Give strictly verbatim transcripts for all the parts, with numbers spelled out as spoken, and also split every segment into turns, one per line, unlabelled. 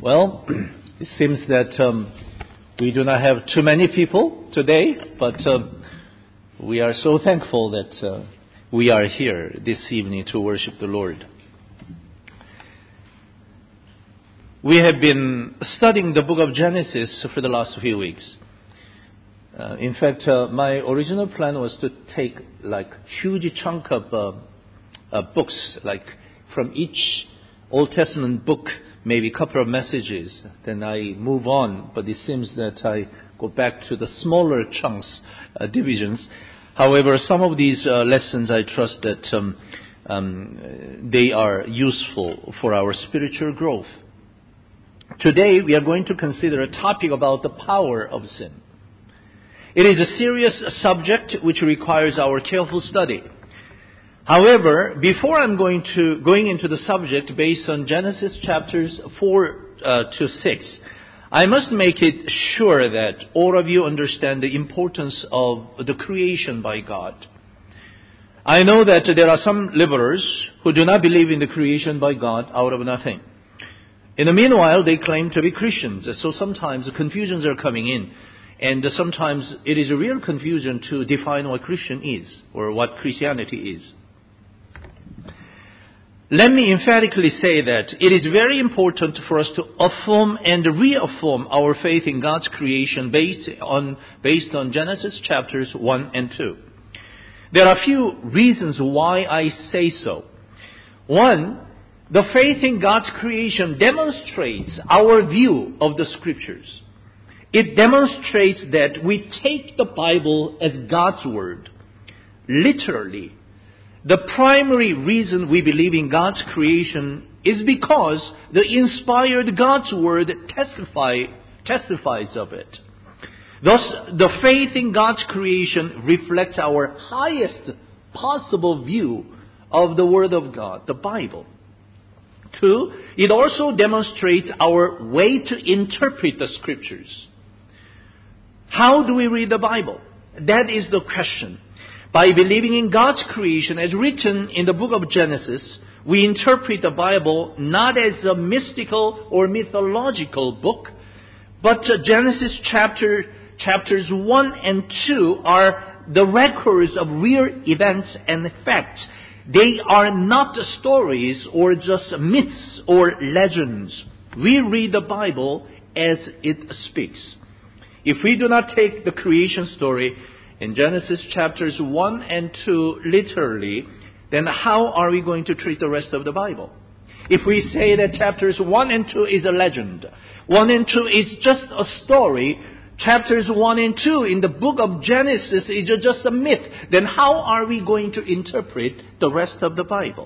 Well, it seems that um, we do not have too many people today, but um, we are so thankful that uh, we are here this evening to worship the Lord. We have been studying the book of Genesis for the last few weeks. Uh, in fact, uh, my original plan was to take like huge chunk of uh, uh, books, like from each Old Testament book, maybe a couple of messages. Then I move on, but it seems that I go back to the smaller chunks, uh, divisions. However, some of these uh, lessons, I trust that um, um, they are useful for our spiritual growth. Today, we are going to consider a topic about the power of sin. It is a serious subject which requires our careful study. However, before I'm going to going into the subject based on Genesis chapters four uh, to six, I must make it sure that all of you understand the importance of the creation by God. I know that there are some liberals who do not believe in the creation by God out of nothing. In the meanwhile, they claim to be Christians, so sometimes confusions are coming in. And sometimes it is a real confusion to define what Christian is or what Christianity is. Let me emphatically say that it is very important for us to affirm and reaffirm our faith in God's creation based on, based on Genesis chapters one and two. There are a few reasons why I say so. One, the faith in God's creation demonstrates our view of the Scriptures. It demonstrates that we take the Bible as God's Word, literally. The primary reason we believe in God's creation is because the inspired God's Word testify, testifies of it. Thus, the faith in God's creation reflects our highest possible view of the Word of God, the Bible. Two, it also demonstrates our way to interpret the Scriptures. How do we read the Bible? That is the question. By believing in God's creation as written in the book of Genesis, we interpret the Bible not as a mystical or mythological book, but Genesis chapter, chapters one and two are the records of real events and facts. They are not stories or just myths or legends. We read the Bible as it speaks. If we do not take the creation story in Genesis chapters one and two literally, then how are we going to treat the rest of the Bible? If we say that chapters one and two is a legend, one and two is just a story, chapters one and two in the book of Genesis is just a myth, then how are we going to interpret the rest of the Bible?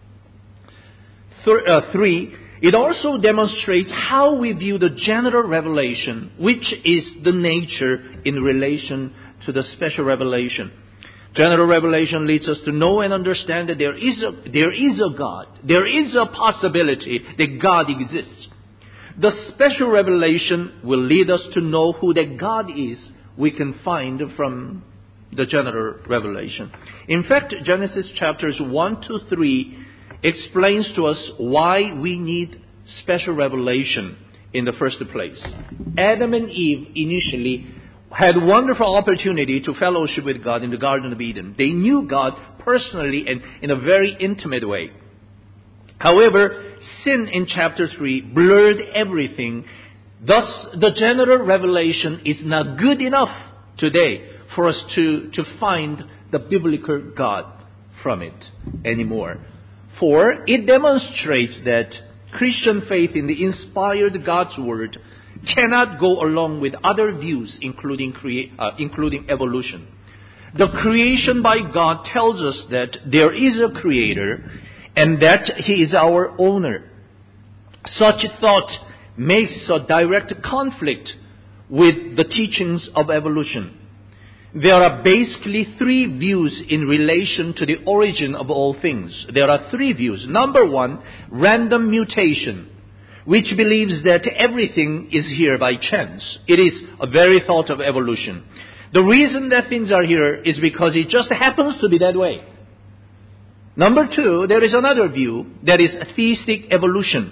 Th- uh, three, it also demonstrates how we view the general revelation, which is the nature in relation to the special revelation. General revelation leads us to know and understand that there is a, there is a God. There is a possibility that God exists. The special revelation will lead us to know who that God is we can find from the general revelation. In fact, Genesis chapters one to three explains to us why we need special revelation in the first place. Adam and Eve initially had wonderful opportunity to fellowship with God in the Garden of Eden. They knew God personally and in a very intimate way. However, sin in chapter three blurred everything. Thus, the general revelation is not good enough today for us to, to find the biblical God from it anymore. For it demonstrates that Christian faith in the inspired God's Word cannot go along with other views, including crea- uh, including evolution. The creation by God tells us that there is a Creator and that He is our owner. Such thought makes a direct conflict with the teachings of evolution. There are basically three views in relation to the origin of all things. There are three views. Number one, random mutation, which believes that everything is here by chance. It is a very thought of evolution. The reason that things are here is because it just happens to be that way. Number two, there is another view that is theistic evolution,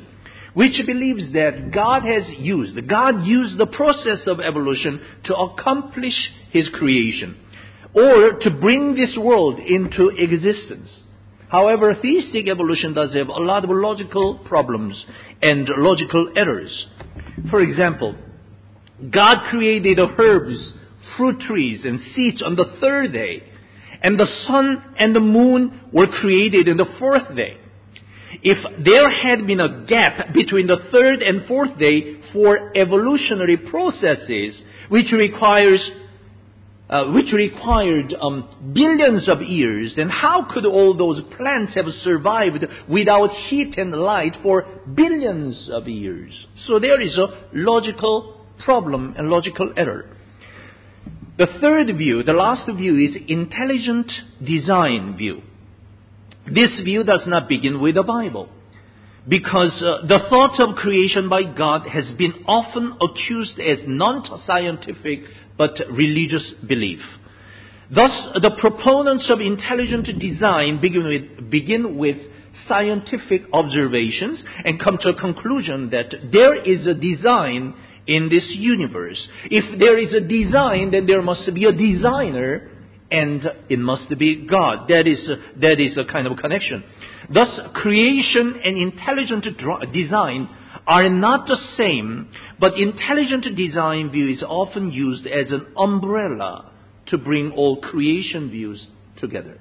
which believes that God has used, God used the process of evolution to accomplish His creation, or to bring this world into existence. However, theistic evolution does have a lot of logical problems and logical errors. For example, God created the herbs, fruit trees, and seeds on the third day, and the sun and the moon were created on the fourth day. If there had been a gap between the third and fourth day for evolutionary processes, which requires uh, which required um, billions of years, then how could all those plants have survived without heat and light for billions of years? So there is a logical problem and logical error. The third view, the last view, is intelligent design view. This view does not begin with the Bible, because uh, the thought of creation by God has been often accused as non-scientific but religious belief. Thus, the proponents of intelligent design begin with, begin with scientific observations and come to a conclusion that there is a design in this universe. If there is a design, then there must be a designer, and it must be God. That is a, that is a kind of connection. Thus, creation and intelligent design are not the same, but intelligent design view is often used as an umbrella to bring all creation views together.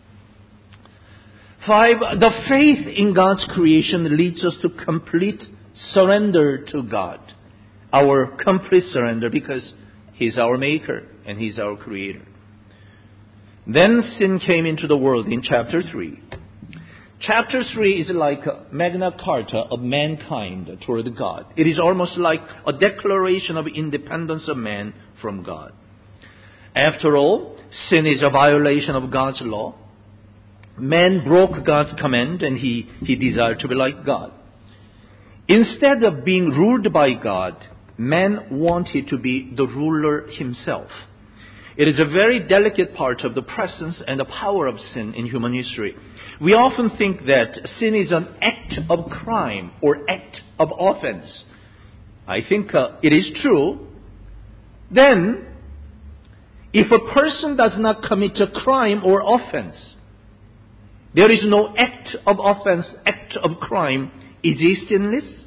Five, the faith in God's creation leads us to complete surrender to God. Our complete surrender, because He's our maker and He's our creator. Then sin came into the world in chapter three. Chapter three is like a Magna Carta of mankind toward God. It is almost like a declaration of independence of man from God. After all, sin is a violation of God's law. Man broke God's command and he, he desired to be like God. Instead of being ruled by God, man wanted to be the ruler himself. It is a very delicate part of the presence and the power of sin in human history. We often think that sin is an act of crime or act of offense. I think uh, it is true. Then, if a person does not commit a crime or offense, there is no act of offense, act of crime. Is he sinless?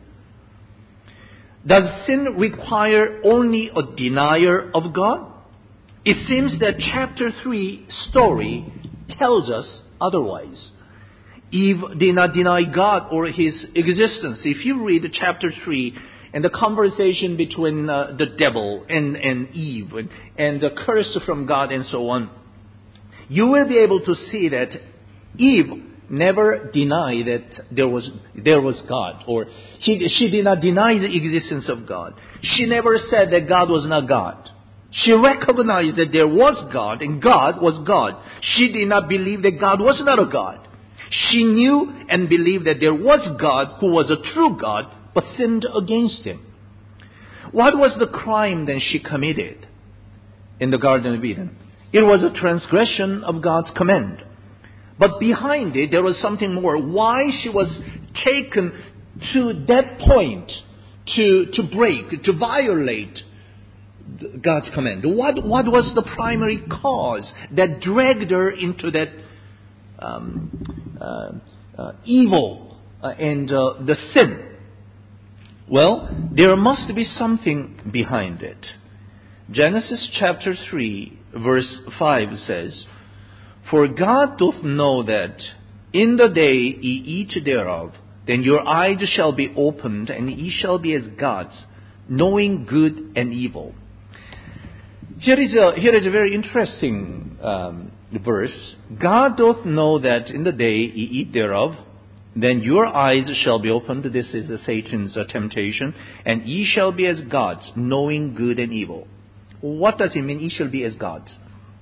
Does sin require only a denier of God? It seems that chapter three story tells us otherwise. Eve did not deny God or His existence. If you read chapter three and the conversation between uh, the devil and, and Eve and, and the curse from God and so on, you will be able to see that Eve never denied that there was there was God, or she, she did not deny the existence of God. She never said that God was not God. She recognized that there was God and God was God. She did not believe that God was not a God. She knew and believed that there was God who was a true God, but sinned against Him. What was the crime then she committed in the Garden of Eden? It was a transgression of God's command. But behind it, there was something more. Why she was taken to that point to, to break, to violate God's command? What, what was the primary cause that dragged her into that um, uh, uh, evil uh, and uh, the sin? Well, there must be something behind it. Genesis chapter three, verse five says, "For God doth know that in the day ye eat thereof, then your eyes shall be opened, and ye shall be as gods, knowing good and evil." Here is a, here is a very interesting um, verse. God doth know that in the day ye eat thereof, then your eyes shall be opened. This is Satan's uh, temptation. "And ye shall be as gods, knowing good and evil." What does it mean, ye shall be as gods?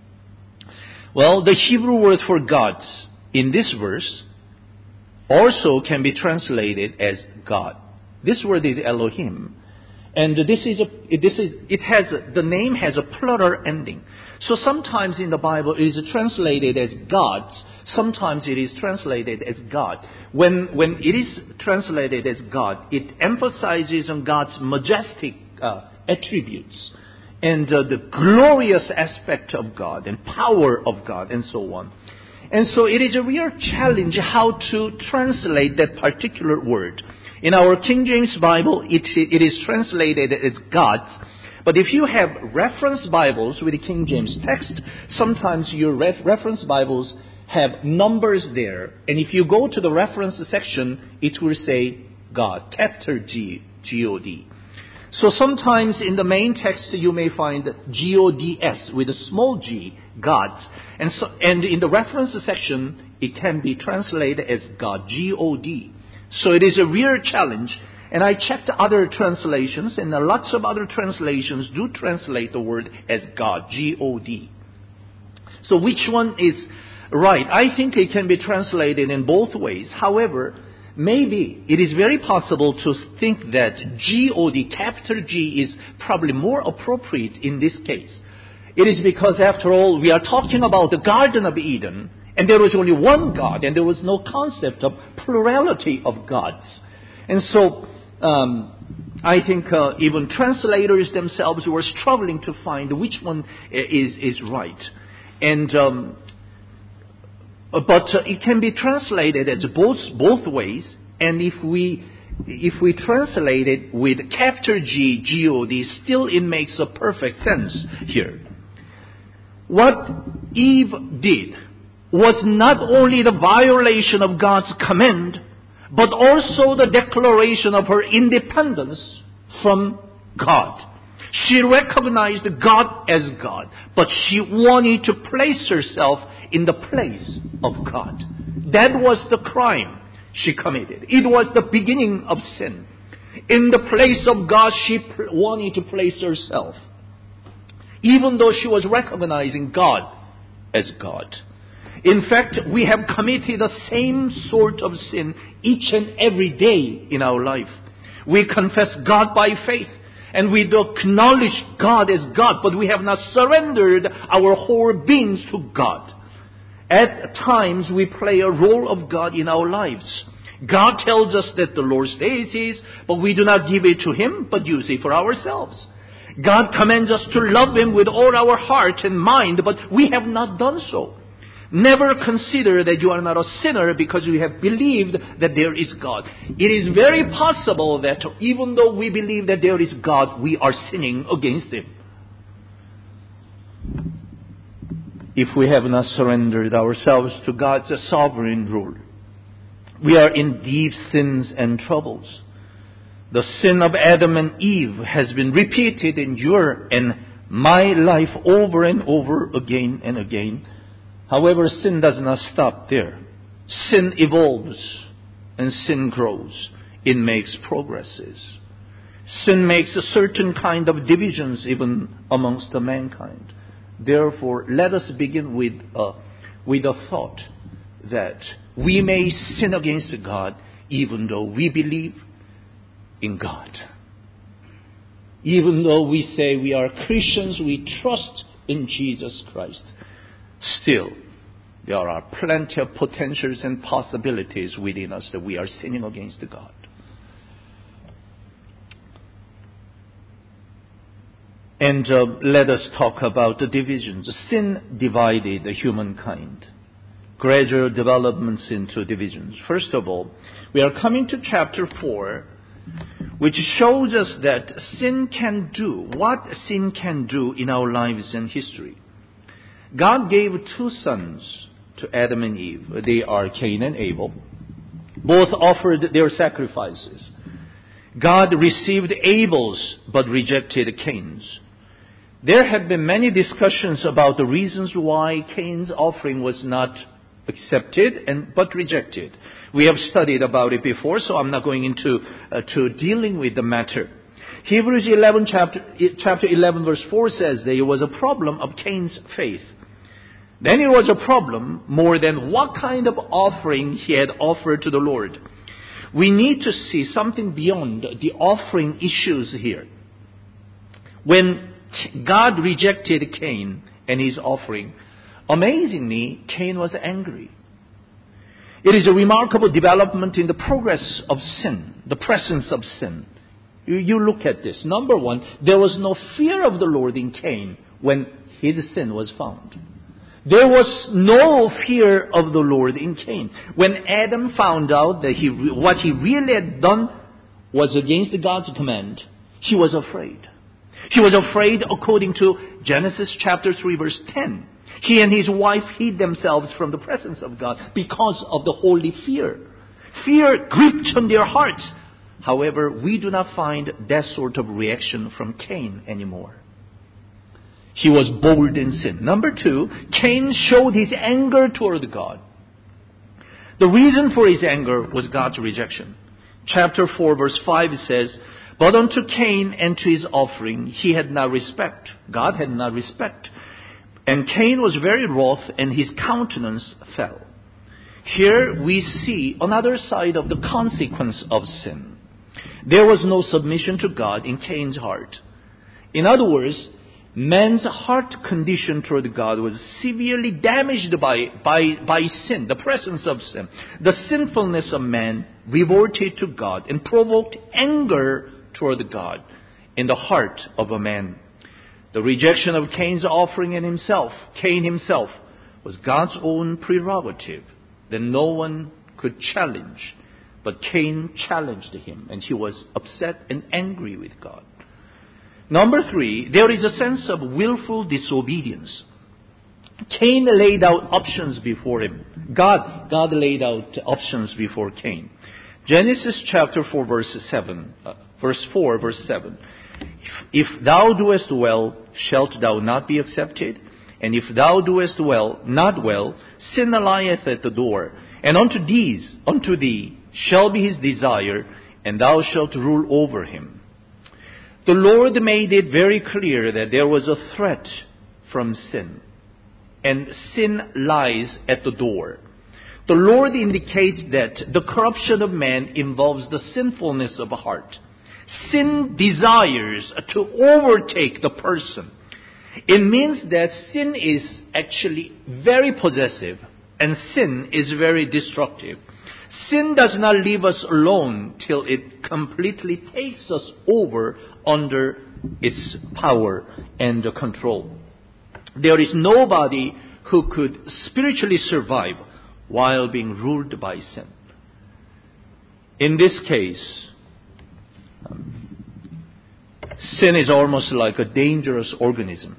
Well, the Hebrew word for gods in this verse also can be translated as God. This word is Elohim. And this is a, this is, it has, a, the name has a plural ending. So sometimes in the Bible it is translated as gods. Sometimes it is translated as God. When, when it is translated as God, it emphasizes on God's majestic uh, attributes and uh, the glorious aspect of God and power of God and so on. And so it is a real challenge how to translate that particular word. In our King James Bible, it, it is translated as gods. But if you have reference Bibles with the King James text, sometimes your ref, reference Bibles have numbers there. And if you go to the reference section, it will say God, capital G, G O D. So sometimes in the main text you may find G O D S with a small g, gods. And, so, and in the reference section, it can be translated as God, G O D. So it is a real challenge. And I checked other translations, and lots of other translations do translate the word as God, G O D. So which one is right? I think it can be translated in both ways. However, maybe it is very possible to think that G O D, capital G, is probably more appropriate in this case. It is because, after all, we are talking about the Garden of Eden, and there was only one God, and there was no concept of plurality of gods. And so, um, I think uh, even translators themselves were struggling to find which one is, is right. And um, but uh, it can be translated as both both ways. And if we if we translate it with capital G, G O D, still it makes a perfect sense here. What Eve did was not only the violation of God's command, but also the declaration of her independence from God. She recognized God as God, but she wanted to place herself in the place of God. That was the crime she committed. It was the beginning of sin. In the place of God, she wanted to place herself, even though she was recognizing God as God. In fact, we have committed the same sort of sin each and every day in our life. We confess God by faith, and we do acknowledge God as God, but we have not surrendered our whole beings to God. At times, we play a role of God in our lives. God tells us that the Lord says His, but we do not give it to Him, but use it for ourselves. God commands us to love Him with all our heart and mind, but we have not done so. Never consider that you are not a sinner because you have believed that there is God. It is very possible that even though we believe that there is God, we are sinning against Him. If we have not surrendered ourselves to God's sovereign rule, we are in deep sins and troubles. The sin of Adam and Eve has been repeated in your and my life over and over again and again. However, sin does not stop there. Sin evolves and sin grows. It makes progresses. Sin makes a certain kind of divisions even amongst the mankind. Therefore, let us begin with a, with a thought that we may sin against God even though we believe in God. Even though we say we are Christians, we trust in Jesus Christ, still there are plenty of potentials and possibilities within us that we are sinning against God. And uh, let us talk about the divisions. Sin divided the humankind. Gradual developments into divisions. First of all, we are coming to chapter four, which shows us that sin can do, what sin can do in our lives and history. God gave two sons to Adam and Eve. They are Cain and Abel. Both offered their sacrifices. God received Abel's but rejected Cain's. There have been many discussions about the reasons why Cain's offering was not accepted and but rejected. We have studied about it before, so I'm not going into uh, to dealing with the matter. Hebrews eleven chapter chapter eleven verse four says there was a problem of Cain's faith. Then it was a problem more than what kind of offering he had offered to the Lord. We need to see something beyond the offering issues here. When God rejected Cain and his offering, amazingly, Cain was angry. It is a remarkable development in the progress of sin, the presence of sin. You, you look at this. Number one, there was no fear of the Lord in Cain when his sin was found. There was no fear of the Lord in Cain. When Adam found out that he, what he really had done was against God's command, he was afraid. He was afraid according to Genesis chapter three verse ten. He and his wife hid themselves from the presence of God because of the holy fear. Fear gripped on their hearts. However, we do not find that sort of reaction from Cain anymore. He was bold in sin. Number two, Cain showed his anger toward God. The reason for his anger was God's rejection. Chapter four verse five says, "But unto Cain and to his offering he had not respect." God had not respect. And Cain was very wroth, and his countenance fell. Here we see another side of the consequence of sin. There was no submission to God in Cain's heart. In other words, man's heart condition toward God was severely damaged by, by, by sin, the presence of sin. The sinfulness of man revolted to God and provoked anger toward God in the heart of a man. The rejection of Cain's offering in himself, Cain himself, was God's own prerogative that no one could challenge. But Cain challenged him, and he was upset and angry with God. Number three, there is a sense of willful disobedience. Cain laid out options before him. God, God laid out options before Cain. Genesis chapter four, verse seven, uh, verse four, verse seven. If, if thou doest well, shalt thou not be accepted? And if thou doest well, not well, sin lieth at the door. And unto these, unto thee, shall be his desire, and thou shalt rule over him. The Lord made it very clear that there was a threat from sin. And sin lies at the door. The Lord indicates that the corruption of man involves the sinfulness of a heart. Sin desires to overtake the person. It means that sin is actually very possessive, and sin is very destructive. Sin does not leave us alone till it completely takes us over under its power and control. There is nobody who could spiritually survive while being ruled by sin. In this case, sin is almost like a dangerous organism.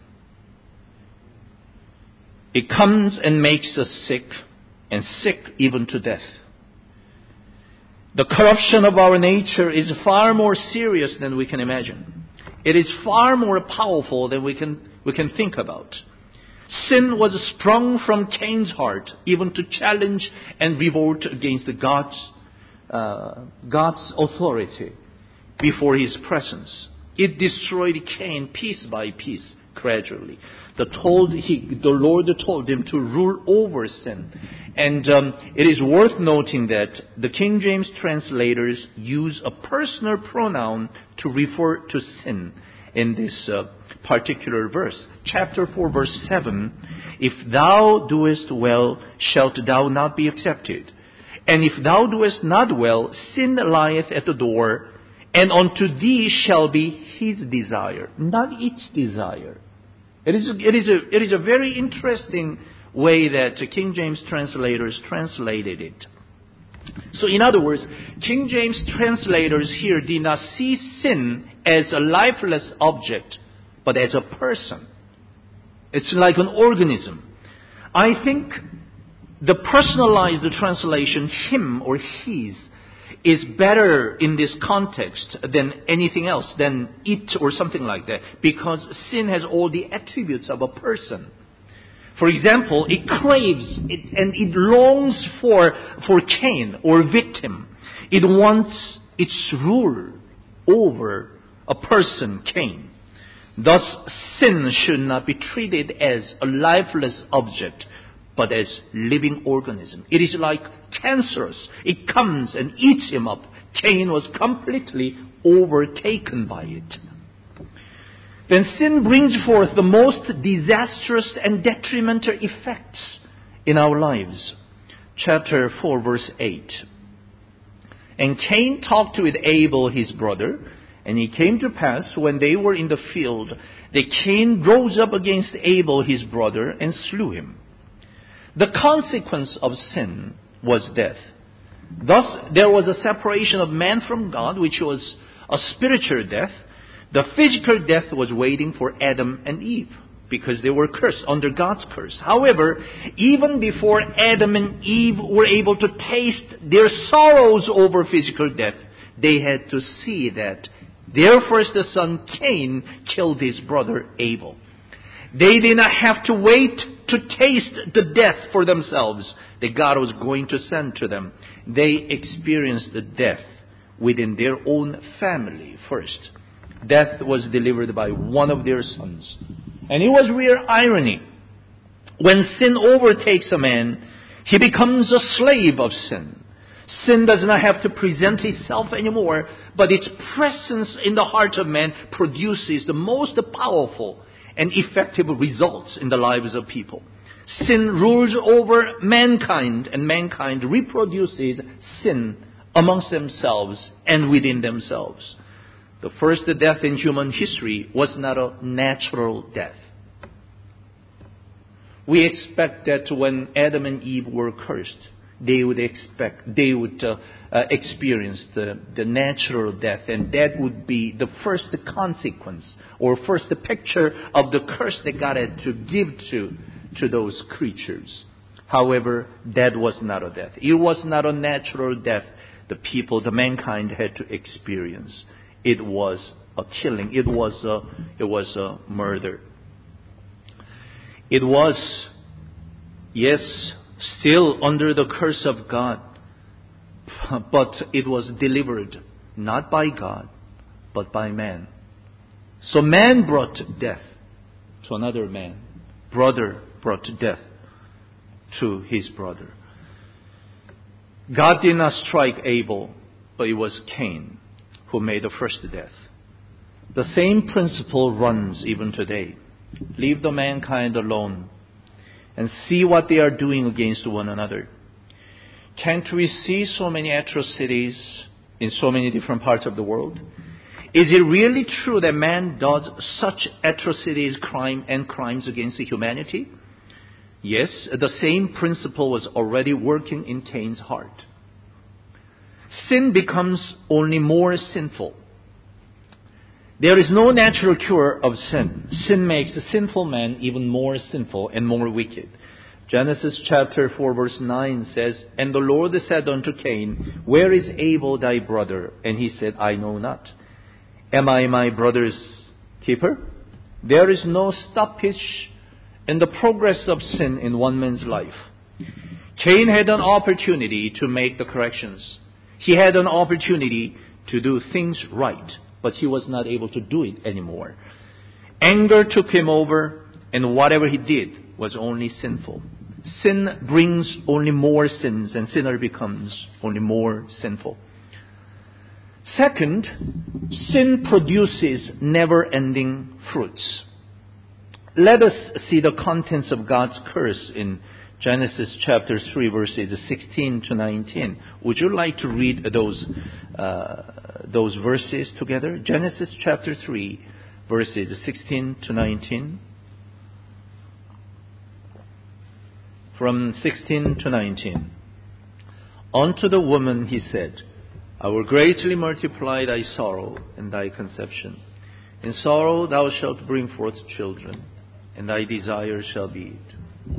It comes and makes us sick, and sick even to death. The corruption of our nature is far more serious than we can imagine. It is far more powerful than we can, we can think about. Sin was sprung from Cain's heart, even to challenge and revolt against God's, uh, God's authority before His presence. It destroyed Cain piece by piece, gradually. The, told he, the Lord told him to rule over sin. And um, it is worth noting that the King James translators use a personal pronoun to refer to sin in this uh, particular verse. Chapter four, verse seven, "If thou doest well, shalt thou not be accepted? And if thou doest not well, sin lieth at the door, and unto thee shall be his desire," not its desire. It is, it is, a, it is a very interesting way that King James translators translated it. So in other words, King James translators here did not see sin as a lifeless object, but as a person. It's like an organism. I think the personalized translation, him or his, is better in this context than anything else, than it or something like that, because sin has all the attributes of a person. For example, it craves it, and it longs for, for Cain or victim. It wants its rule over a person, Cain. Thus, sin should not be treated as a lifeless object, but as living organism. It is like cancerous. It comes and eats him up. Cain was completely overtaken by it. then sin brings forth the most disastrous and detrimental effects in our lives. Chapter four, verse eight. And Cain talked with Abel his brother, and it came to pass when they were in the field that Cain rose up against Abel his brother and slew him. The consequence of sin was death. Thus there was a separation of man from God, which was a spiritual death. The physical death was waiting for Adam and Eve because they were cursed, under God's curse. However, even before Adam and Eve were able to taste their sorrows over physical death, they had to see that their first son Cain killed his brother Abel. They did not have to wait to taste the death for themselves that God was going to send to them. They experienced the death within their own family first. Death was delivered by one of their sons. And it was real irony. When sin overtakes a man, he becomes a slave of sin. Sin does not have to present itself anymore, but its presence in the heart of man produces the most powerful and effective results in the lives of people. Sin rules over mankind, and mankind reproduces sin amongst themselves and within themselves. The first death in human history was not a natural death. We expect that when Adam and Eve were cursed, they would expect, they would uh, uh, experience the, the natural death, and that would be the first consequence or first picture of the curse that God had to give to, to those creatures. However, that was not a death. It was not a natural death the people, the mankind had to experience. It was a killing. It was a, it was a murder. It was, yes, still under the curse of God, but it was delivered not by God, but by man. So man brought death to another man. Brother brought death to his brother. God did not strike Abel, but it was Cain who made the first death. The same principle runs even today. Leave the mankind alone and see what they are doing against one another. Can't we see so many atrocities in so many different parts of the world? Is it really true that man does such atrocities, crime and crimes against humanity? Yes, the same principle was already working in Cain's heart. Sin becomes only more sinful. There is no natural cure of sin. Sin makes a sinful man even more sinful and more wicked. Genesis chapter four verse nine says, And the Lord said unto Cain, Where is Abel thy brother? And he said, I know not. Am I my brother's keeper? There is no stoppage in the progress of sin in one man's life. Cain had an opportunity to make the corrections. He had an opportunity to do things right, but he was not able to do it anymore. Anger took him over, and whatever he did was only sinful. Sin brings only more sins, and sinner becomes only more sinful. Second, sin produces never-ending fruits. Let us see the contents of God's curse in Genesis chapter three, verses sixteen to nineteen. Would you like to read those uh, those verses together? Genesis chapter three, verses sixteen to nineteen. From sixteen to nineteen. Unto the woman he said, I will greatly multiply thy sorrow and thy conception. In sorrow thou shalt bring forth children, and thy desire shall be it.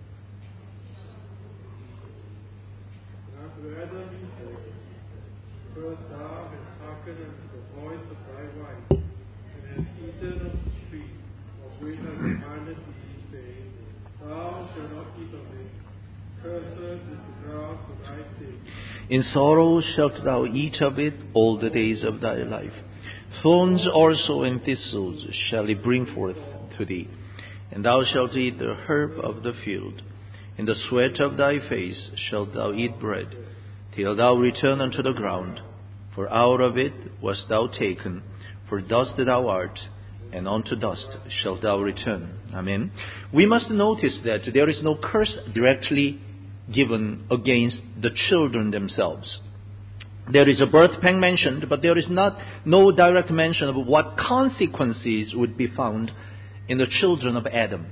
Because thou hast hearkened unto the voice of thy wife, and hast eaten of the tree of which I commanded thee, saying, Thou shalt not eat of it. Cursed is the ground for thy sake.
In sorrow shalt thou eat of it all the days of thy life. Thorns also and thistles shall it bring forth to thee. And thou shalt eat the herb of the field. In the sweat of thy face shalt thou eat bread, till thou return unto the ground. For out of it wast thou taken, for dust thou art, and unto dust shalt thou return. Amen. We must notice that there is no curse directly given against the children themselves. There is a birth pang mentioned, but there is not no direct mention of what consequences would be found in the children of Adam.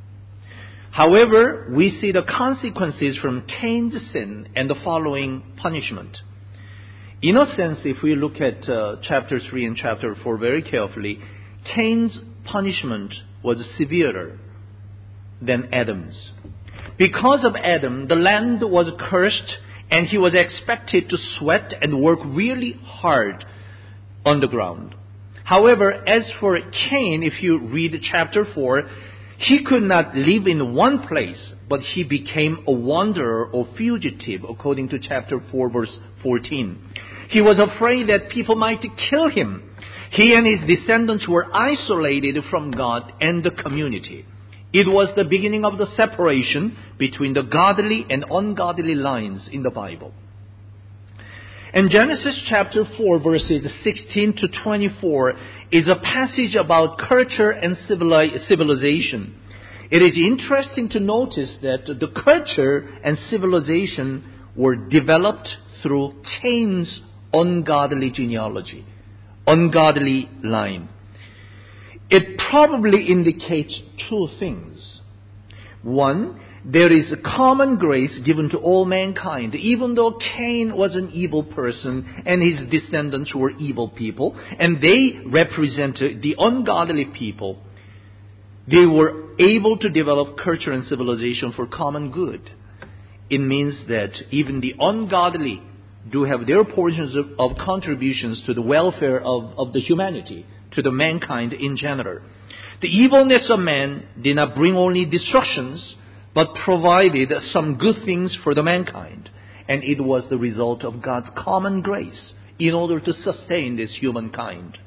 However, we see the consequences from Cain's sin and the following punishment. In a sense, if we look at uh, chapter three and chapter four very carefully, Cain's punishment was severer than Adam's. Because of Adam, the land was cursed, and he was expected to sweat and work really hard on the ground. However, as for Cain, if you read chapter four, he could not live in one place, but he became a wanderer or fugitive, according to chapter four, verse fourteen. He was afraid that people might kill him. He and his descendants were isolated from God and the community. It was the beginning of the separation between the godly and ungodly lines in the Bible. And Genesis chapter four, verses sixteen to twenty-four is a passage about culture and civilization. It is interesting to notice that the culture and civilization were developed through Cain's ungodly genealogy, ungodly line. It probably indicates two things. One, there is a common grace given to all mankind. Even though Cain was an evil person and his descendants were evil people, and they represented the ungodly people, they were able to develop culture and civilization for common good. It means that even the ungodly do have their portions of, of contributions to the welfare of, of the humanity, to the mankind in general. The evilness of man did not bring only destructions, but provided some good things for the mankind. And it was the result of God's common grace in order to sustain this humankind.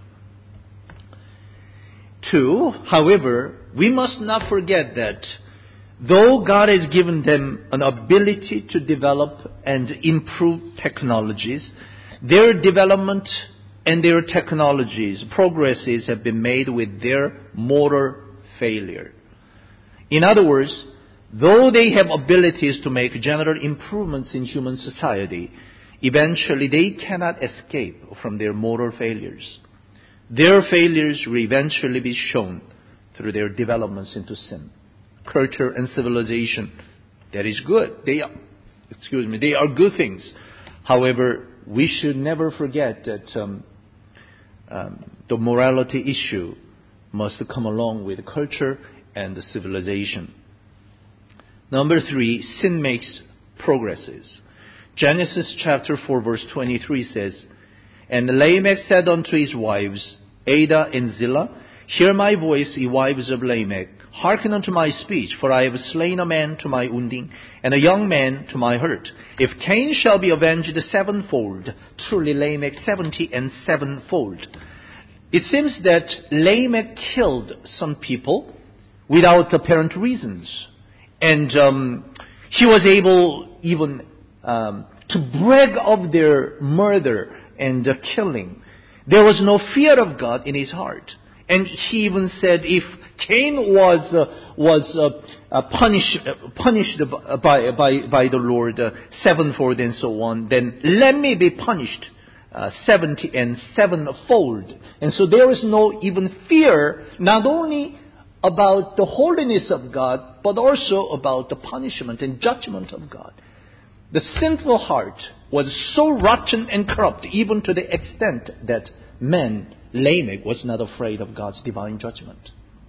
Two, however, we must not forget that though God has given them an ability to develop and improve technologies, their development and their technologies, progresses have been made with their moral failure. In other words, though they have abilities to make general improvements in human society, eventually they cannot escape from their moral failures. Their failures will eventually be shown through their developments into sin. Culture and civilization, that is good. They are, excuse me, they are good things. However, we should never forget that um, um, the morality issue must come along with culture and the civilization. Number three, sin makes progresses. Genesis chapter four, verse twenty-three says, "And Lamech said unto his wives, Adah and Zillah, Hear my voice, ye wives of Lamech. Hearken unto my speech, for I have slain a man to my wounding, and a young man to my hurt. If Cain shall be avenged sevenfold, truly Lamech seventy and sevenfold." It seems that Lamech killed some people without apparent reasons. And um, he was able even um, to brag of their murder and uh, killing. There was no fear of God in his heart. And he even said, if Cain was uh, was uh, uh, punished uh, punished by by by the Lord uh, sevenfold and so on, then let me be punished uh, seventy and sevenfold. And so there is no even fear, not only about the holiness of God, but also about the punishment and judgment of God. The sinful heart was so rotten and corrupt, even to the extent that man, Lamech, was not afraid of God's divine judgment.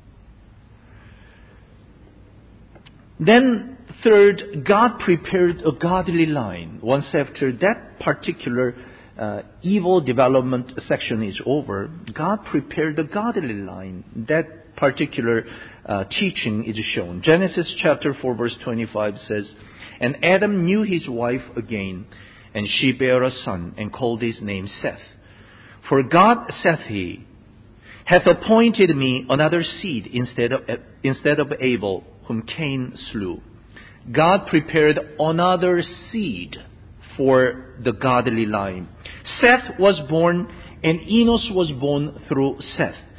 Then, third, God prepared a godly line. Once after that particular uh, evil development section is over, God prepared a godly line. That particular uh, teaching is shown. Genesis chapter four, verse twenty-five says, "And Adam knew his wife again, and she bare a son, and called his name Seth. For God, saith he, hath appointed me another seed instead of, instead of Abel, whom Cain slew." God prepared another seed for the godly line. Seth was born, and Enos was born through Seth.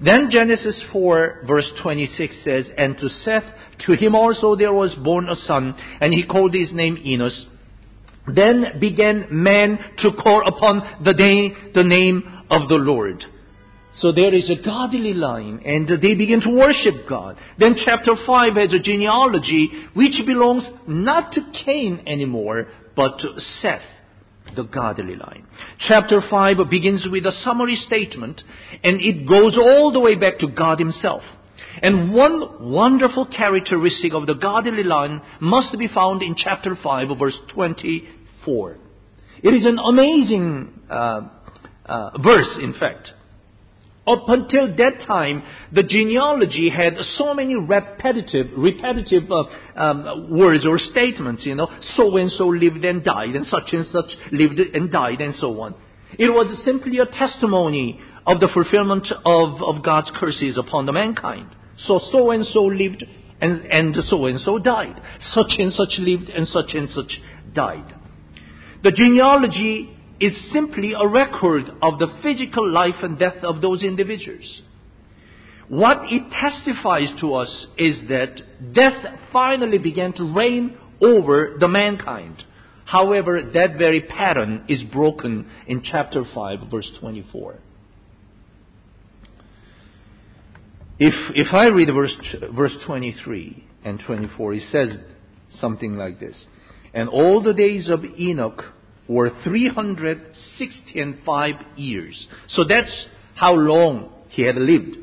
Then Genesis four verse twenty-six says, "And to Seth, to him also there was born a son, and he called his name Enos. Then began man to call upon the name, the name of the Lord." So there is a godly line, and they begin to worship God. Then chapter five has a genealogy which belongs not to Cain anymore, but to Seth, the godly line. Chapter five begins with a summary statement, and it goes all the way back to God Himself. And one wonderful characteristic of the godly line must be found in chapter five, verse twenty-four. It is an amazing uh, uh, verse, in fact. Up until that time, the genealogy had so many repetitive, repetitive uh, um, words or statements, you know, so and so lived and died, and such and such lived and died, and so on. It was simply a testimony of the fulfillment of, of God's curses upon the mankind. So, so and so lived, and, and so and so died. Such and such lived, and such and such died. The genealogy is simply a record of the physical life and death of those individuals. What it testifies to us is that death finally began to reign over the mankind. However, that very pattern is broken in chapter five, verse twenty-four. If, if I read verse, verse twenty-three and twenty-four, it says something like this. "And all the days of Enoch were three hundred sixty and five years." So that's how long he had lived.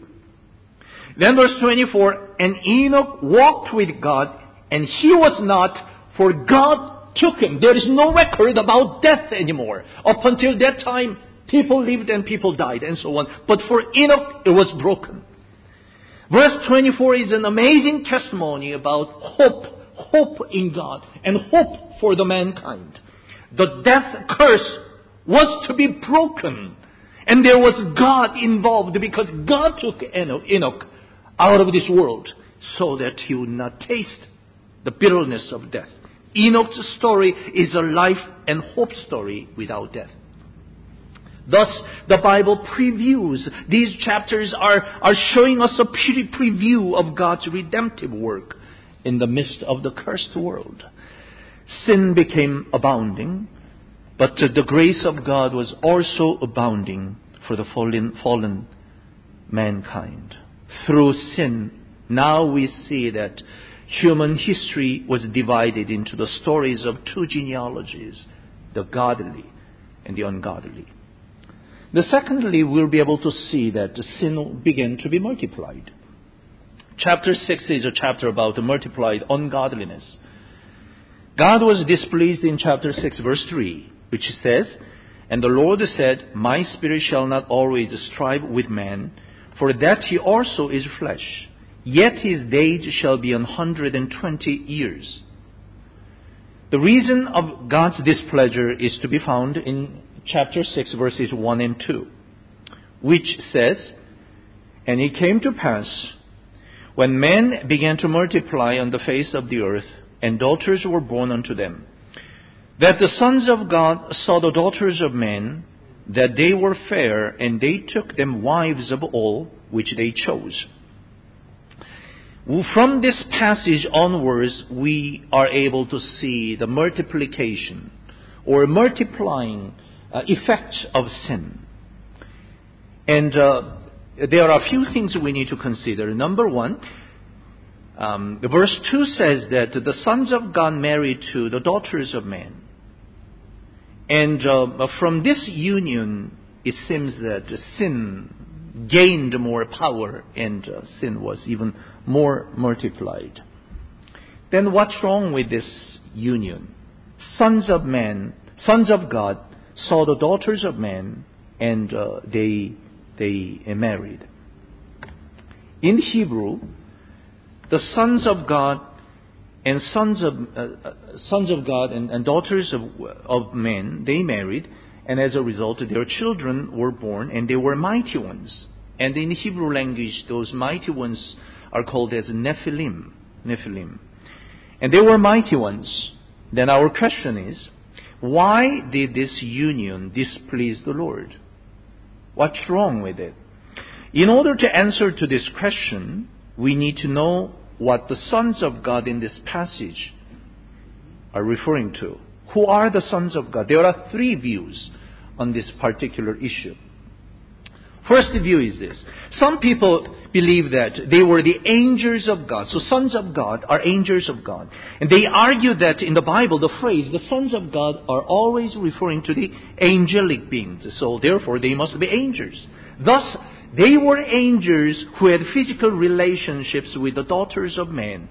Then verse twenty-four, "And Enoch walked with God, and he was not, for God took him." There is no record about death anymore. Up until that time, people lived and people died and so on. But for Enoch, it was broken. Verse twenty-four is an amazing testimony about hope, hope in God, and hope for the mankind. The death curse was to be broken. And there was God involved, because God took Enoch out of this world so that he would not taste the bitterness of death. Enoch's story is a life and hope story without death. Thus, the Bible previews. These chapters are, are showing us a pretty preview of God's redemptive work in the midst of the cursed world. Sin became abounding, but the grace of God was also abounding for the fallen, fallen mankind. Through sin, now we see that human history was divided into the stories of two genealogies, the godly and the ungodly. The secondly, we'll be able to see that the sin began to be multiplied. Chapter six is a chapter about the multiplied ungodliness. God was displeased in chapter six, verse three, which says, "And the Lord said, My spirit shall not always strive with man, for that he also is flesh. Yet his days shall be an hundred and twenty years." The reason of God's displeasure is to be found in chapter six, verses one and two, which says, "And it came to pass, when men began to multiply on the face of the earth, and daughters were born unto them, that the sons of God saw the daughters of men, that they were fair, and they took them wives of all which they chose." From this passage onwards, we are able to see the multiplication or multiplying uh, effect of sin. And uh, there are a few things we need to consider. Number one, um, verse two says that the sons of God married to the daughters of men. And uh, from this union, it seems that sin gained more power, and uh, sin was even more multiplied. Then what's wrong with this union? Sons of men, sons of God, saw the daughters of men, and uh, they they married. In Hebrew, the sons of God and sons of uh, sons of God and, and daughters of of men, they married, and as a result, their children were born, and they were mighty ones. And in Hebrew language, those mighty ones are called as Nephilim. Nephilim. And they were mighty ones. Then our question is, why did this union displease the Lord? What's wrong with it? In order to answer to this question, we need to know what the sons of God in this passage are referring to. Who are the sons of God? There are three views on this particular issue. First view is this. Some people believe that they were the angels of God. So sons of God are angels of God. And they argue that in the Bible, the phrase, the sons of God, are always referring to the angelic beings. So therefore, they must be angels. Thus, they were angels who had physical relationships with the daughters of men.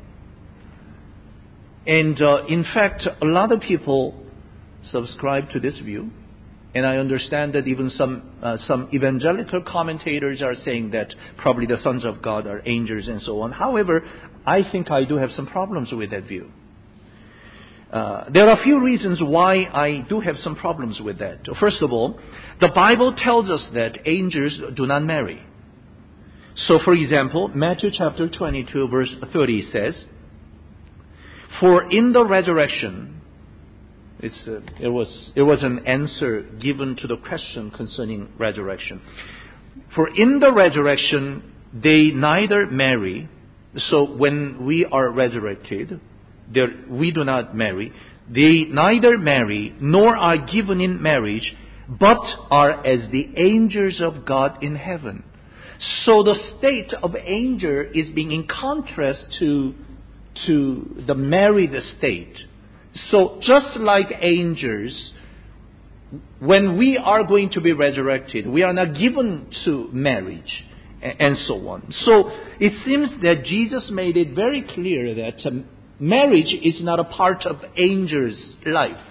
And uh, in fact, a lot of people subscribe to this view. And I understand that even some uh, some evangelical commentators are saying that probably the sons of God are angels and so on. However, I think I do have some problems with that view. Uh, there are a few reasons why I do have some problems with that. First of all, the Bible tells us that angels do not marry. So, for example, Matthew chapter twenty-two, verse thirty says, "For in the resurrection," It's, uh, it was it was an answer given to the question concerning resurrection. "For in the resurrection they neither marry," so when we are resurrected, we do not marry. "They neither marry nor are given in marriage, but are as the angels of God in heaven." So the state of angel is being in contrast to to the married state. So just like angels, when we are going to be resurrected, we are not given to marriage and so on. So it seems that Jesus made it very clear that um, marriage is not a part of angels' life.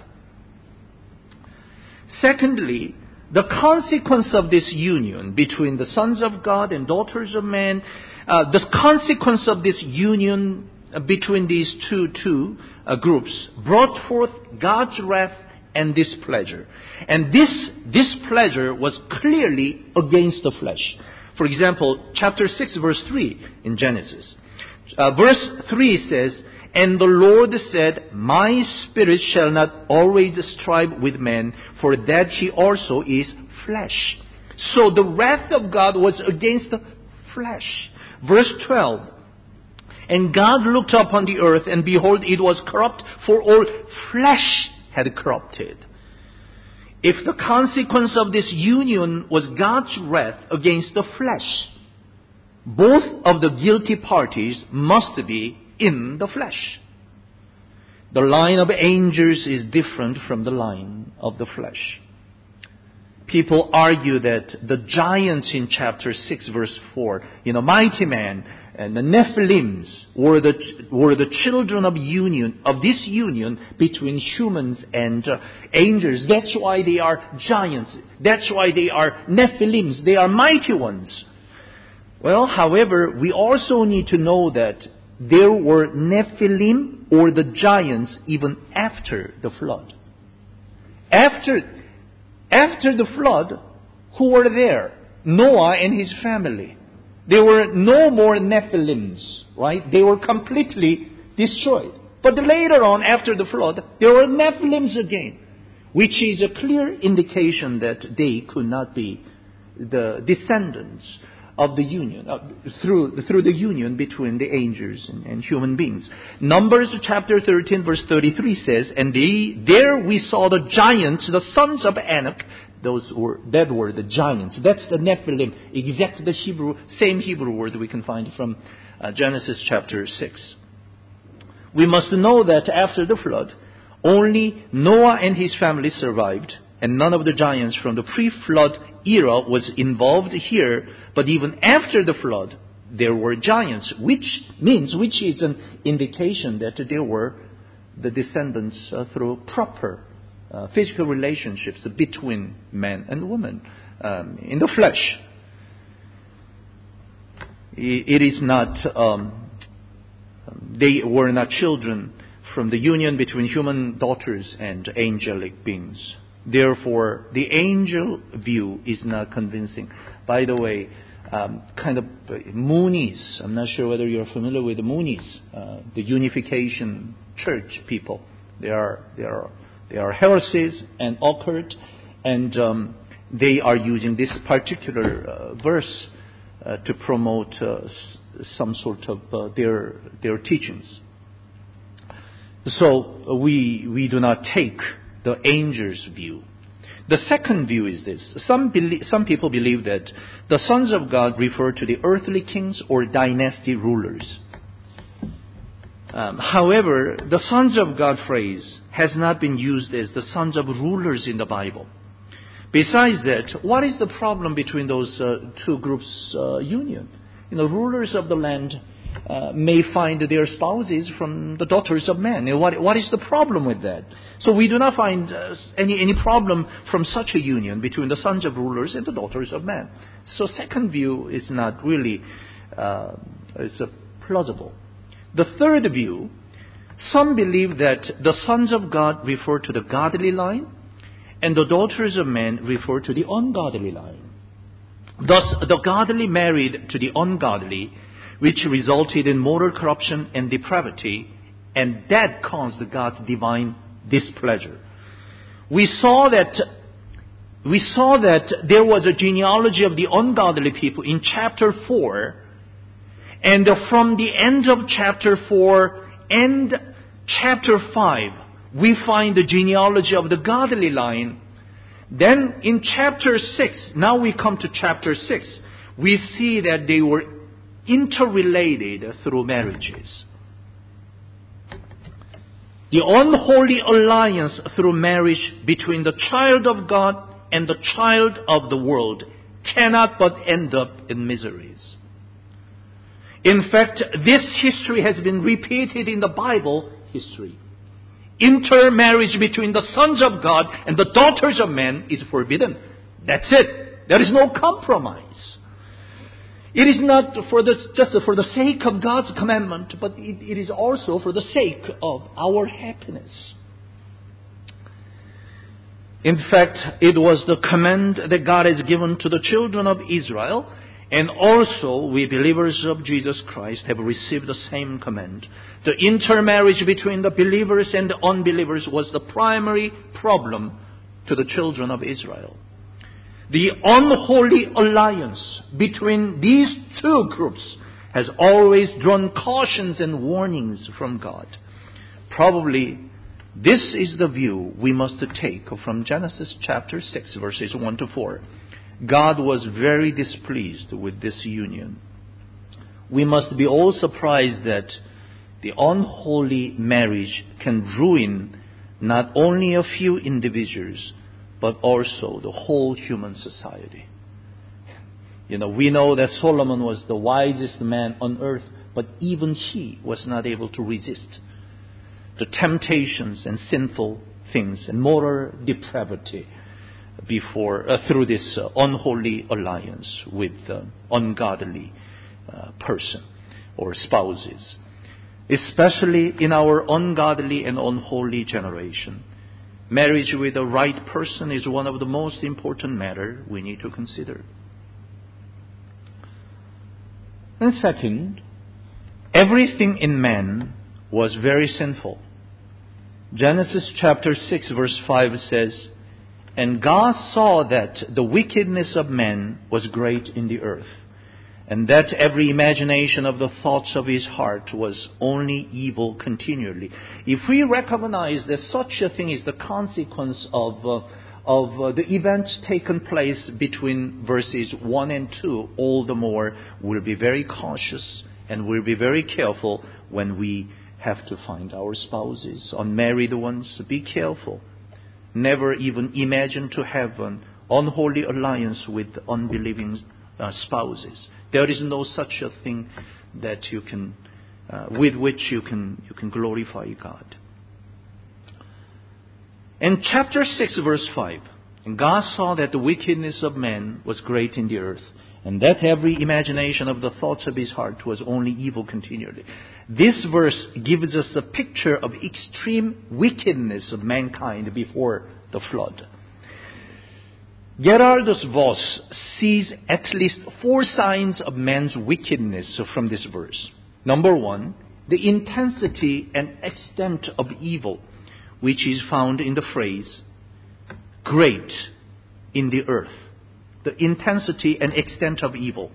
Secondly, the consequence of this union between the sons of God and daughters of men, uh, the consequence of this union between these two two uh, groups brought forth God's wrath and displeasure. And this displeasure was clearly against the flesh. For example, chapter six, verse three in Genesis. Uh, verse three says, "And the Lord said, My spirit shall not always strive with man, for that he also is flesh." So the wrath of God was against the flesh. Verse twelve, "And God looked upon the earth, and behold, it was corrupt, for all flesh had corrupted." If the consequence of this union was God's wrath against the flesh, both of the guilty parties must be in the flesh. The line of angels is different from the line of the flesh. People argue that the giants in chapter six, verse four, you know, mighty man, and the Nephilims were the were the children of union of this union between humans and uh, angels. That's why they are giants. That's why they are Nephilims. They are mighty ones. Well, however, we also need to know that there were Nephilim or the giants even after the flood. After after the flood, who were there? Noah and his family. There were no more Nephilims, right? They were completely destroyed. But later on, after the flood, there were Nephilims again, which is a clear indication that they could not be the descendants of the union, uh, through, through the union between the angels and, and human beings. Numbers chapter thirteen, verse thirty-three says, "And they, there we saw the giants, the sons of Anak." Those were, that were the giants. That's the Nephilim. Exactly the Hebrew, same Hebrew word we can find from uh, Genesis chapter six. We must know that after the flood, only Noah and his family survived, and none of the giants from the pre-flood era was involved here. But even after the flood, there were giants, which means, which is an indication that there were the descendants uh, through proper Uh, physical relationships between man and woman um, in the flesh. It is not, um, they were not children from the union between human daughters and angelic beings. Therefore, the angel view is not convincing. By the way, um, kind of Moonies, I'm not sure whether you're familiar with the Moonies, uh, the Unification Church people. They are, they are They are heresies and occult, and um, they are using this particular uh, verse uh, to promote uh, s- some sort of uh, their their teachings. So uh, we we do not take the angel's view. The second view is this. Some belie- some people believe that the sons of God refer to the earthly kings or dynasty rulers. Um, however, the sons of God phrase has not been used as the sons of rulers in the Bible. Besides that, what is the problem between those uh, two groups' uh, union? You know, rulers of the land uh, may find their spouses from the daughters of men. You know, what, what is the problem with that? So we do not find uh, any, any problem from such a union between the sons of rulers and the daughters of men. So second view is not really uh, it's, uh, plausible. The third view, some believe that the sons of God refer to the godly line, and the daughters of men refer to the ungodly line. Thus, the godly married to the ungodly, which resulted in moral corruption and depravity, and that caused God's divine displeasure. We saw that we saw that there was a genealogy of the ungodly people in chapter four, and from the end of chapter four and chapter five, we find the genealogy of the godly line. Then in chapter six, now we come to chapter six, we see that they were interrelated through marriages. The unholy alliance through marriage between the child of God and the child of the world cannot but end up in miseries. In fact, this history has been repeated in the Bible history. Intermarriage between the sons of God and the daughters of men is forbidden. That's it. There is no compromise. It is not for the, just for the sake of God's commandment, but it, it is also for the sake of our happiness. In fact, it was the command that God has given to the children of Israel, and also we believers of Jesus Christ have received the same command. The intermarriage between the believers and the unbelievers was the primary problem to the children of Israel. The unholy alliance between these two groups has always drawn cautions and warnings from God. Probably this is the view we must take from Genesis chapter six, verses one to four. God was very displeased with this union. We must be all surprised that the unholy marriage can ruin not only a few individuals, but also the whole human society. You know, we know that Solomon was the wisest man on earth, but even he was not able to resist the temptations and sinful things and moral depravity before uh, through this uh, unholy alliance with uh, ungodly uh, person or spouses, especially in our ungodly and unholy generation. Marriage with the right person is one of the most important matters we need to consider. And second, everything in man was very sinful. Genesis chapter six verse five says, "And God saw that the wickedness of man was great in the earth, and that every imagination of the thoughts of his heart was only evil continually." If we recognize that such a thing is the consequence of uh, of uh, the events taken place between verses one and two, all the more we'll be very cautious and we'll be very careful when we have to find our spouses. Unmarried ones, be careful. Never even imagine to have an unholy alliance with unbelieving uh, spouses. There is no such a thing that you can, uh, with which you can you can glorify God. In chapter six, verse five, "And God saw that the wickedness of man was great in the earth, and that every imagination of the thoughts of his heart was only evil continually." This verse gives us a picture of extreme wickedness of mankind before the flood. Gerardus Voss sees at least four signs of man's wickedness from this verse. Number one, the intensity and extent of evil, which is found in the phrase, "great in the earth." The intensity and extent of evil.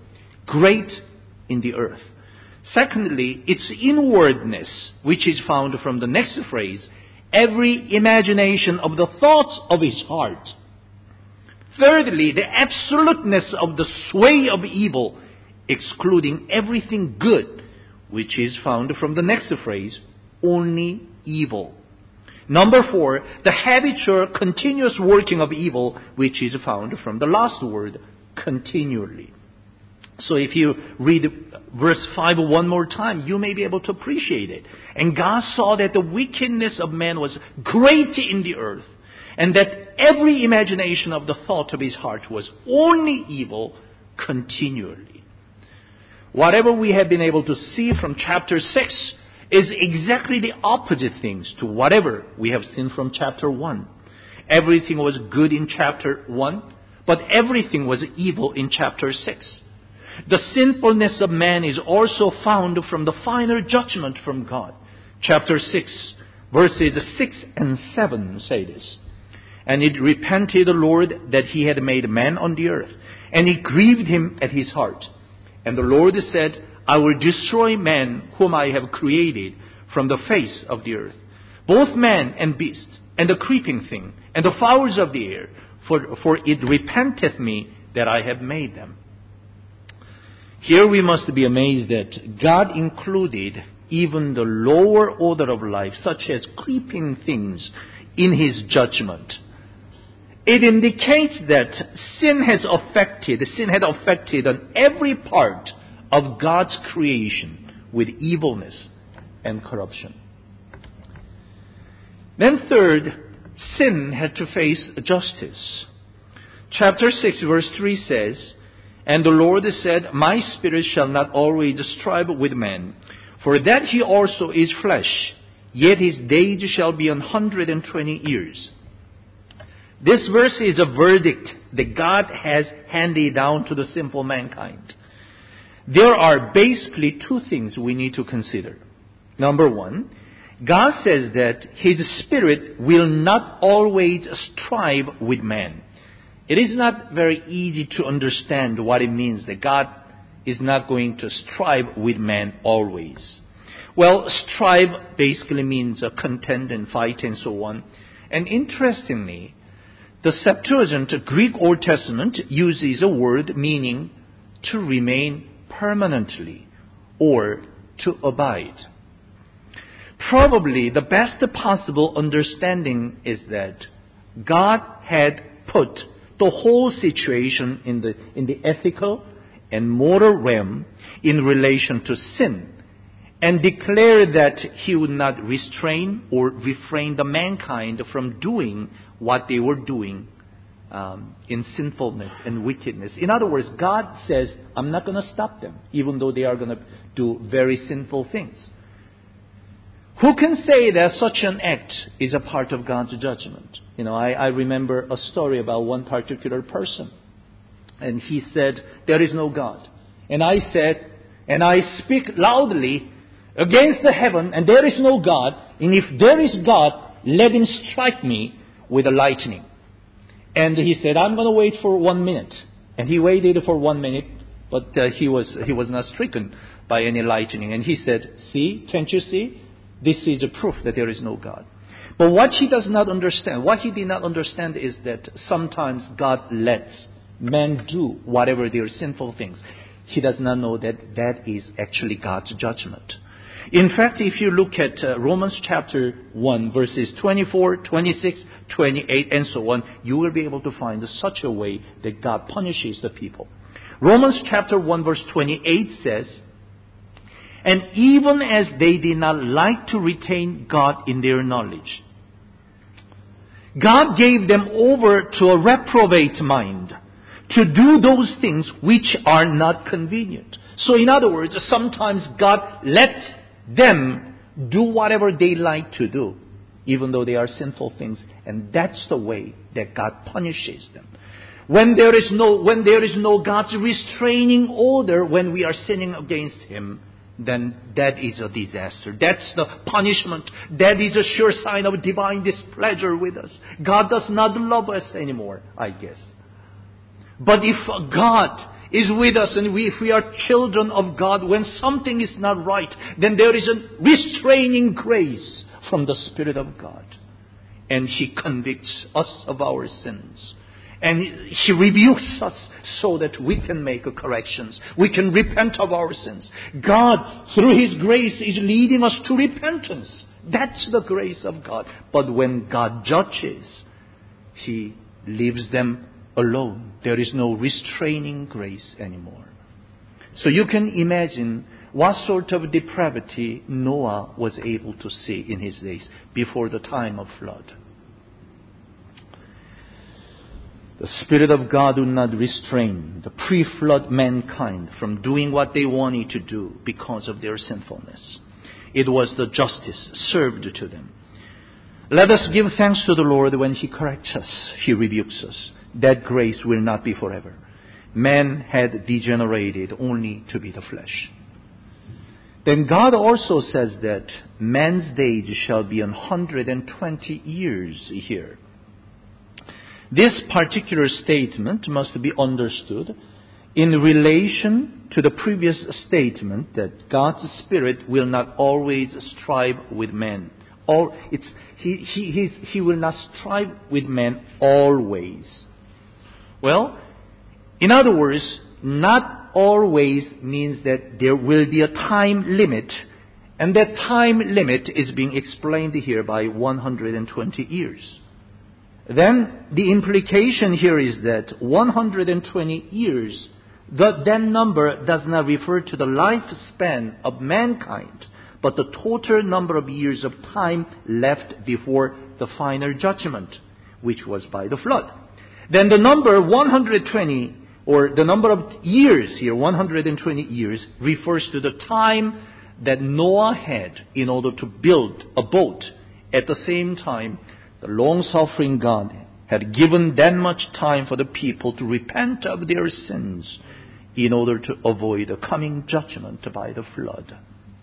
great in the earth. Secondly, its inwardness, which is found from the next phrase, every imagination of the thoughts of his heart. Thirdly, the absoluteness of the sway of evil, excluding everything good, which is found from the next phrase, only evil. Number four, the habitual, continuous working of evil, which is found from the last word, continually. So if you read verse five one more time, you may be able to appreciate it. And God saw that the wickedness of man was great in the earth, and that every imagination of the thought of his heart was only evil continually. Whatever we have been able to see from chapter six is exactly the opposite things to whatever we have seen from chapter one. Everything was good in chapter one, but everything was evil in chapter six. The sinfulness of man is also found from the final judgment from God. Chapter six, verses six and seven say this. And it repented the Lord that he had made man on the earth, and it grieved him at his heart. And the Lord said, I will destroy man whom I have created from the face of the earth, both man and beast, and the creeping thing, and the fowls of the air, for, for it repenteth me that I have made them. Here we must be amazed that God included even the lower order of life, such as creeping things, in his judgment. It indicates that sin has affected, sin had affected on every part of God's creation with evilness and corruption. Then third, sin had to face justice. Chapter six verse three says, And the Lord said, My spirit shall not always strive with man, for that he also is flesh, yet his days shall be an hundred and twenty years. This verse is a verdict that God has handed down to the simple mankind. There are basically two things we need to consider. Number one, God says that his spirit will not always strive with man. It is not very easy to understand what it means that God is not going to strive with man always. Well, strive basically means a contend and fight and so on. And interestingly, the Septuagint, Greek Old Testament, uses a word meaning to remain permanently or to abide. Probably the best possible understanding is that God had put the whole situation in the in the ethical and moral realm in relation to sin, and declared that he would not restrain or refrain the mankind from doing what they were doing um, in sinfulness and wickedness. In other words, God says, I'm not going to stop them, even though they are going to do very sinful things. Who can say that such an act is a part of God's judgment? You know, I, I remember a story about one particular person. And he said, there is no God. And I said, and I speak loudly against the heaven, and there is no God. And if there is God, let him strike me with a lightning. And he said, I'm going to wait for one minute. And he waited for one minute, but uh, he was he was not stricken by any lightning. And he said, see, can't you see? This is a proof that there is no God. But what he does not understand, what he did not understand is that sometimes God lets men do whatever their sinful things. He does not know that that is actually God's judgment. In fact, if you look at uh, Romans chapter one, verses twenty-four, twenty-six, twenty-eight, and so on, you will be able to find such a way that God punishes the people. Romans chapter one, verse twenty-eight says, And even as they did not like to retain God in their knowledge, God gave them over to a reprobate mind to do those things which are not convenient. So in other words, sometimes God lets them do whatever they like to do, even though they are sinful things. And that's the way that God punishes them. When there is no, when there is no God's restraining order, when we are sinning against Him, then that is a disaster. That's the punishment. That is a sure sign of divine displeasure with us. God does not love us anymore, I guess. But if God is with us, and we, if we are children of God, when something is not right, then there is a restraining grace from the Spirit of God. And He convicts us of our sins. And He rebukes us so that we can make corrections. We can repent of our sins. God, through His grace, is leading us to repentance. That's the grace of God. But when God judges, He leaves them alone. There is no restraining grace anymore. So you can imagine what sort of depravity Noah was able to see in his days before the time of flood. The Spirit of God would not restrain the pre-flood mankind from doing what they wanted to do because of their sinfulness. It was the justice served to them. Let us give thanks to the Lord when He corrects us, He rebukes us. That grace will not be forever. Man had degenerated only to be the flesh. Then God also says that man's days shall be one hundred twenty years here. This particular statement must be understood in relation to the previous statement that God's Spirit will not always strive with man. All, it's, he, he, he, he will not strive with man always. Well, in other words, not always means that there will be a time limit, and that time limit is being explained here by one hundred twenty years. Then the implication here is that one hundred twenty years, that, that number does not refer to the lifespan of mankind, but the total number of years of time left before the final judgment, which was by the flood. Then the number one hundred twenty, or the number of years here, one hundred twenty years, refers to the time that Noah had in order to build a boat. At the same time, the long-suffering God had given that much time for the people to repent of their sins in order to avoid a coming judgment by the flood.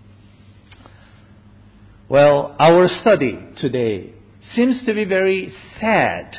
Well, our study today seems to be very sad.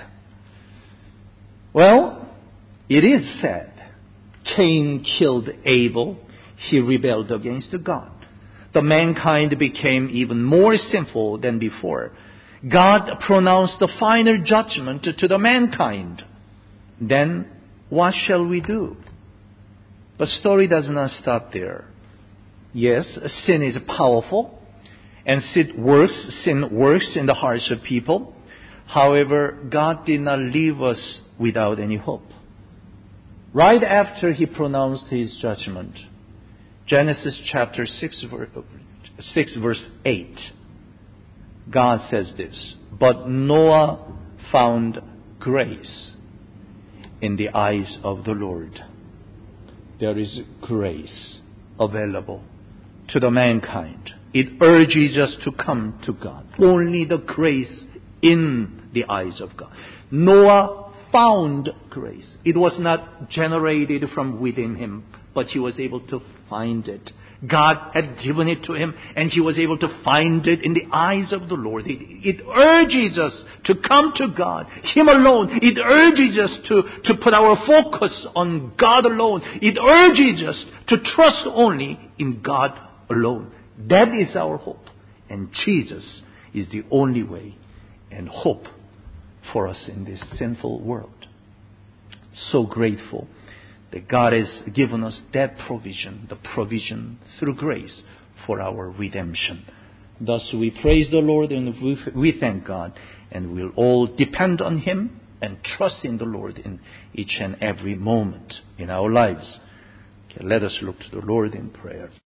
Well, it is sad. Cain killed Abel. He rebelled against God. The mankind became even more sinful than before. God pronounced the final judgment to the mankind. Then what shall we do? The story does not stop there. Yes, sin is powerful, and sin works, sin works in the hearts of people. However, God did not leave us without any hope. Right after He pronounced His judgment, Genesis chapter six, verse eight, God says this, "But Noah found grace in the eyes of the Lord." There is grace available to the mankind. It urges us to come to God. Only the grace in the eyes of God. Noah found grace. It was not generated from within him, but he was able to find it. God had given it to him, and he was able to find it in the eyes of the Lord. It, it urges us to come to God, Him alone. It urges us to, to put our focus on God alone. It urges us to trust only in God alone. That is our hope. And Jesus is the only way and hope for us in this sinful world. So grateful that God has given us that provision, the provision through grace for our redemption. Thus we praise the Lord and we, we thank God, and we'll all depend on Him and trust in the Lord in each and every moment in our lives. Okay, let us look to the Lord in prayer.